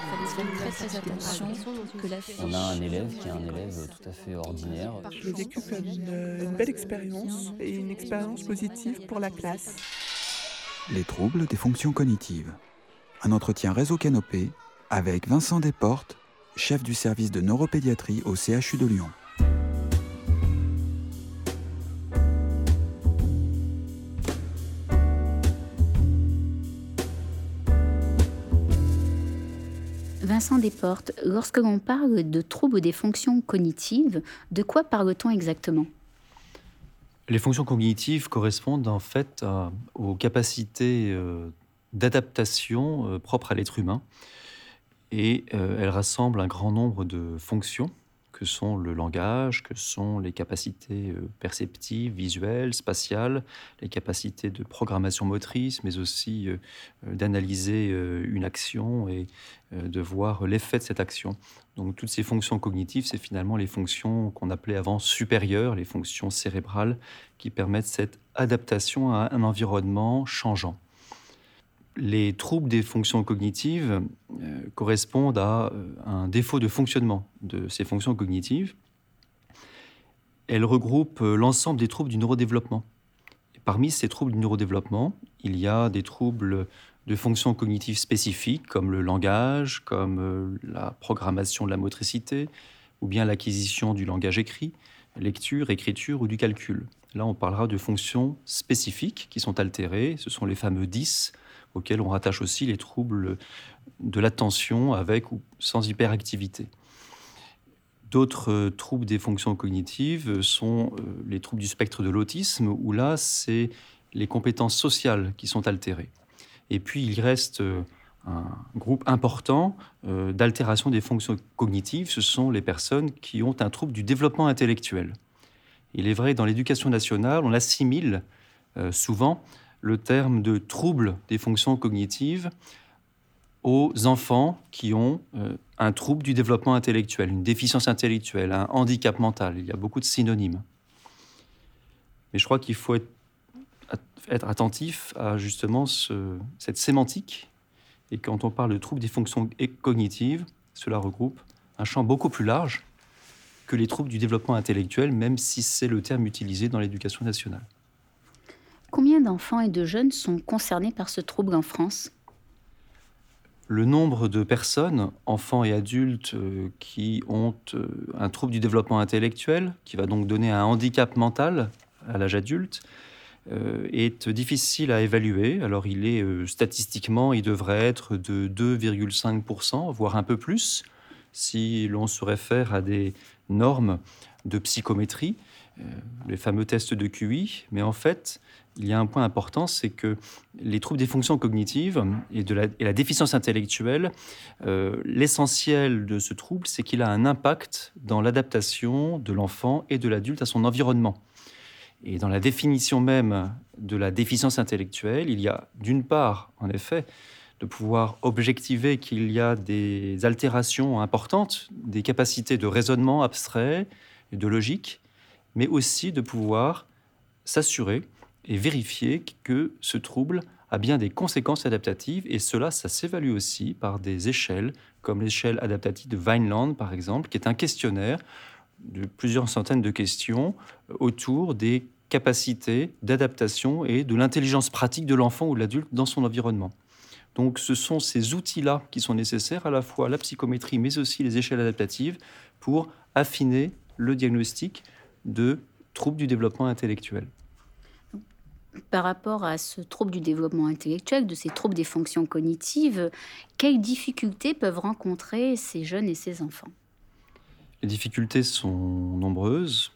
fallait faire très attention que la fiche... On a un élève qui est un élève tout à fait ordinaire. Je l'ai vécu comme une belle expérience et une expérience positive pour la classe. Les troubles des fonctions cognitives. Un entretien réseau Canopé avec Vincent Desportes, chef du service de neuropédiatrie au CHU de Lyon. Vincent Desportes, lorsque l'on parle de troubles des fonctions cognitives, de quoi parle-t-on exactement ? Les fonctions cognitives correspondent en fait aux capacités d'adaptation propres à l'être humain. Et elles rassemblent un grand nombre de fonctions que sont le langage, que sont les capacités perceptives, visuelles, spatiales, les capacités de programmation motrice, mais aussi d'analyser une action et de voir l'effet de cette action. Donc toutes ces fonctions cognitives, c'est finalement les fonctions qu'on appelait avant supérieures, les fonctions cérébrales qui permettent cette adaptation à un environnement changeant. Les troubles des fonctions cognitives correspondent à un défaut de fonctionnement de ces fonctions cognitives. Elles regroupent l'ensemble des troubles du neurodéveloppement. Et parmi ces troubles du neurodéveloppement, il y a des troubles de fonctions cognitives spécifiques, comme le langage, comme la programmation de la motricité, ou bien l'acquisition du langage écrit, lecture, écriture ou du calcul. Là, on parlera de fonctions spécifiques qui sont altérées. Ce sont les fameux 10, auxquels on rattache aussi les troubles de l'attention avec ou sans hyperactivité. D'autres troubles des fonctions cognitives sont les troubles du spectre de l'autisme, où là, c'est les compétences sociales qui sont altérées. Et puis, il reste un groupe important d'altérations des fonctions cognitives. Ce sont les personnes qui ont un trouble du développement intellectuel. Il est vrai que dans l'éducation nationale, on assimile souvent le terme de trouble des fonctions cognitives aux enfants qui ont un trouble du développement intellectuel, une déficience intellectuelle, un handicap mental. Il y a beaucoup de synonymes. Mais je crois qu'il faut être attentif à justement cette sémantique. Et quand on parle de trouble des fonctions cognitives, cela regroupe un champ beaucoup plus large que les troubles du développement intellectuel, même si c'est le terme utilisé dans l'éducation nationale. Combien d'enfants et de jeunes sont concernés par ce trouble en France ? Le nombre de personnes, enfants et adultes, qui ont un trouble du développement intellectuel, qui va donc donner un handicap mental à l'âge adulte, est difficile à évaluer. Alors, statistiquement, il devrait être de 2,5%, voire un peu plus, si l'on se réfère à des normes de psychométrie, les fameux tests de QI. Mais en fait, il y a un point important, c'est que les troubles des fonctions cognitives et la déficience intellectuelle, l'essentiel de ce trouble, c'est qu'il a un impact dans l'adaptation de l'enfant et de l'adulte à son environnement. Et dans la définition même de la déficience intellectuelle, il y a d'une part, en effet, de pouvoir objectiver qu'il y a des altérations importantes, des capacités de raisonnement abstrait et de logique, mais aussi de pouvoir s'assurer et vérifier que ce trouble a bien des conséquences adaptatives. Et cela, ça s'évalue aussi par des échelles, comme l'échelle adaptative de Vineland, par exemple, qui est un questionnaire de plusieurs centaines de questions autour des capacités d'adaptation et de l'intelligence pratique de l'enfant ou de l'adulte dans son environnement. Donc ce sont ces outils-là qui sont nécessaires, à la fois la psychométrie, mais aussi les échelles adaptatives, pour affiner le diagnostic de troubles du développement intellectuel. Par rapport à ce trouble du développement intellectuel, de ces troubles des fonctions cognitives, quelles difficultés peuvent rencontrer ces jeunes et ces enfants ? Les difficultés sont nombreuses.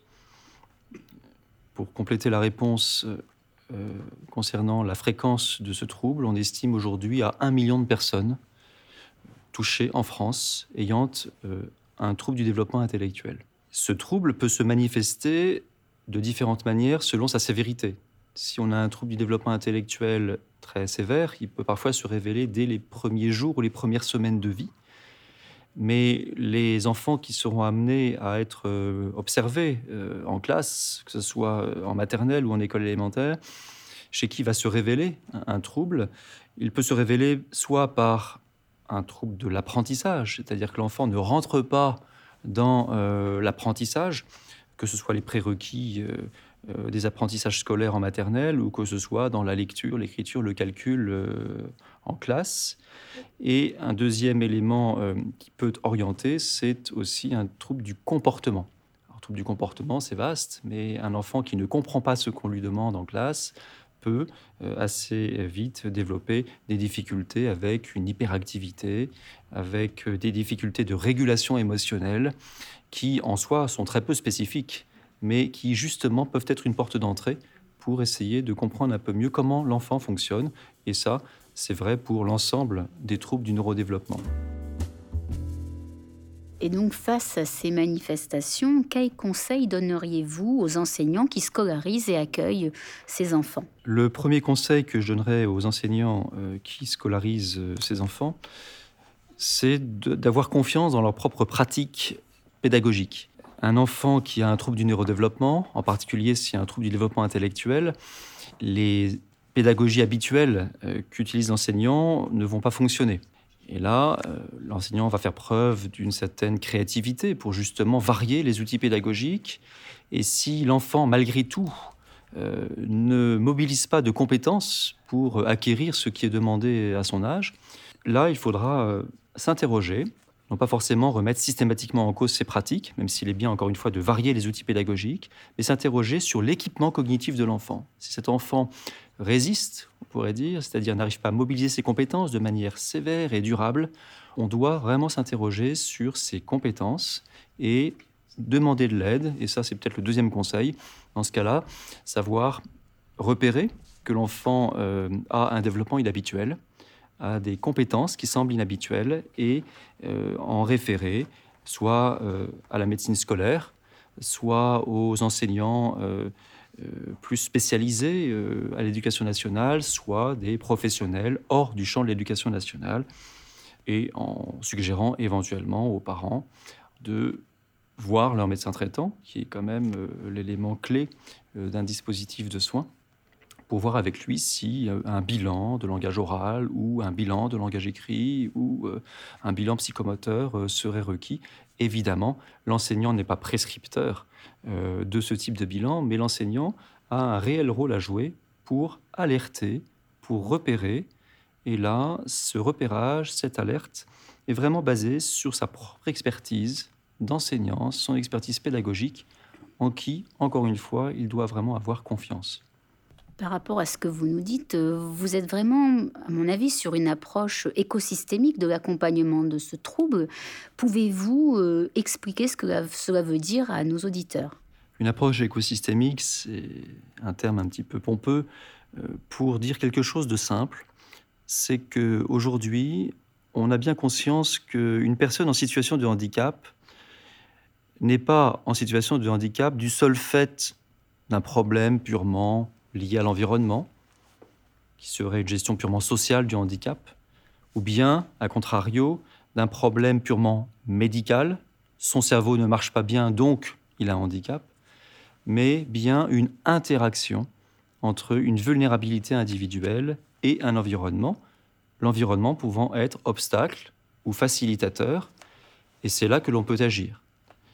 Pour compléter la réponse concernant la fréquence de ce trouble, on estime aujourd'hui à 1 million de personnes touchées en France ayant un trouble du développement intellectuel. Ce trouble peut se manifester de différentes manières selon sa sévérité. Si on a un trouble du développement intellectuel très sévère, il peut parfois se révéler dès les premiers jours ou les premières semaines de vie. Mais les enfants qui seront amenés à être observés en classe, que ce soit en maternelle ou en école élémentaire, chez qui va se révéler un trouble, il peut se révéler soit par un trouble de l'apprentissage, c'est-à-dire que l'enfant ne rentre pas dans l'apprentissage, que ce soit les prérequis des apprentissages scolaires en maternelle ou que ce soit dans la lecture, l'écriture, le calcul en classe. Et un deuxième élément qui peut orienter, c'est aussi un trouble du comportement. Alors, trouble du comportement, c'est vaste, mais un enfant qui ne comprend pas ce qu'on lui demande en classe peut assez vite développer des difficultés avec une hyperactivité, avec des difficultés de régulation émotionnelle qui, en soi, sont très peu spécifiques, mais qui, justement, peuvent être une porte d'entrée pour essayer de comprendre un peu mieux comment l'enfant fonctionne. Et ça, c'est vrai pour l'ensemble des troubles du neurodéveloppement. Et donc, face à ces manifestations, quels conseils donneriez-vous aux enseignants qui scolarisent et accueillent ces enfants ? Le premier conseil que je donnerais aux enseignants qui scolarisent ces enfants, c'est d'avoir confiance dans leur propre pratique pédagogique. Un enfant qui a un trouble du neurodéveloppement, en particulier s'il y a un trouble du développement intellectuel, les pédagogies habituelles qu'utilise l'enseignant ne vont pas fonctionner. Et là, l'enseignant va faire preuve d'une certaine créativité pour justement varier les outils pédagogiques. Et si l'enfant, malgré tout, ne mobilise pas de compétences pour acquérir ce qui est demandé à son âge, là, il faudra s'interroger, non pas forcément remettre systématiquement en cause ses pratiques, même s'il est bien, encore une fois, de varier les outils pédagogiques, mais s'interroger sur l'équipement cognitif de l'enfant. Si cet enfant résiste, on pourrait dire, c'est-à-dire n'arrive pas à mobiliser ses compétences de manière sévère et durable, on doit vraiment s'interroger sur ses compétences et demander de l'aide. Et ça, c'est peut-être le deuxième conseil. Dans ce cas-là, savoir repérer que l'enfant a un développement inhabituel, a des compétences qui semblent inhabituelles et en référer soit à la médecine scolaire, soit aux enseignants plus spécialisés à l'éducation nationale, soit des professionnels hors du champ de l'éducation nationale, et en suggérant éventuellement aux parents de voir leur médecin traitant, qui est quand même l'élément clé d'un dispositif de soins, pour voir avec lui si un bilan de langage oral ou un bilan de langage écrit ou un bilan psychomoteur serait requis. Évidemment, l'enseignant n'est pas prescripteur de ce type de bilan, mais l'enseignant a un réel rôle à jouer pour alerter, pour repérer. Et là, ce repérage, cette alerte, est vraiment basé sur sa propre expertise d'enseignant, son expertise pédagogique, en qui, encore une fois, il doit vraiment avoir confiance. Par rapport à ce que vous nous dites, vous êtes vraiment, à mon avis, sur une approche écosystémique de l'accompagnement de ce trouble. Pouvez-vous expliquer ce que cela veut dire à nos auditeurs ? Une approche écosystémique, c'est un terme un petit peu pompeux pour dire quelque chose de simple. C'est qu'aujourd'hui, on a bien conscience qu'une personne en situation de handicap n'est pas en situation de handicap du seul fait d'un problème purement lié à l'environnement, qui serait une gestion purement sociale du handicap, ou bien, à contrario, d'un problème purement médical, son cerveau ne marche pas bien, donc il a un handicap, mais bien une interaction entre une vulnérabilité individuelle et un environnement, l'environnement pouvant être obstacle ou facilitateur, et c'est là que l'on peut agir.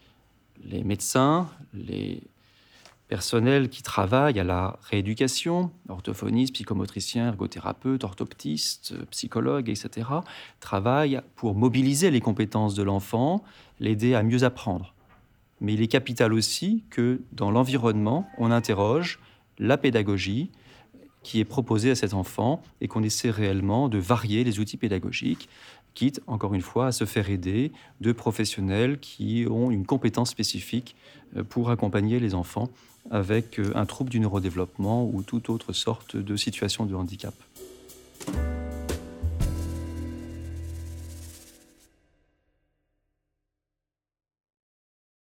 Les médecins, les personnels qui travaillent à la rééducation, orthophonistes, psychomotriciens, ergothérapeutes, orthoptistes, psychologues, etc., travaillent pour mobiliser les compétences de l'enfant, l'aider à mieux apprendre. Mais il est capital aussi que dans l'environnement, on interroge la pédagogie qui est proposée à cet enfant et qu'on essaie réellement de varier les outils pédagogiques, quitte, encore une fois, à se faire aider de professionnels qui ont une compétence spécifique pour accompagner les enfants avec un trouble du neurodéveloppement ou toute autre sorte de situation de handicap.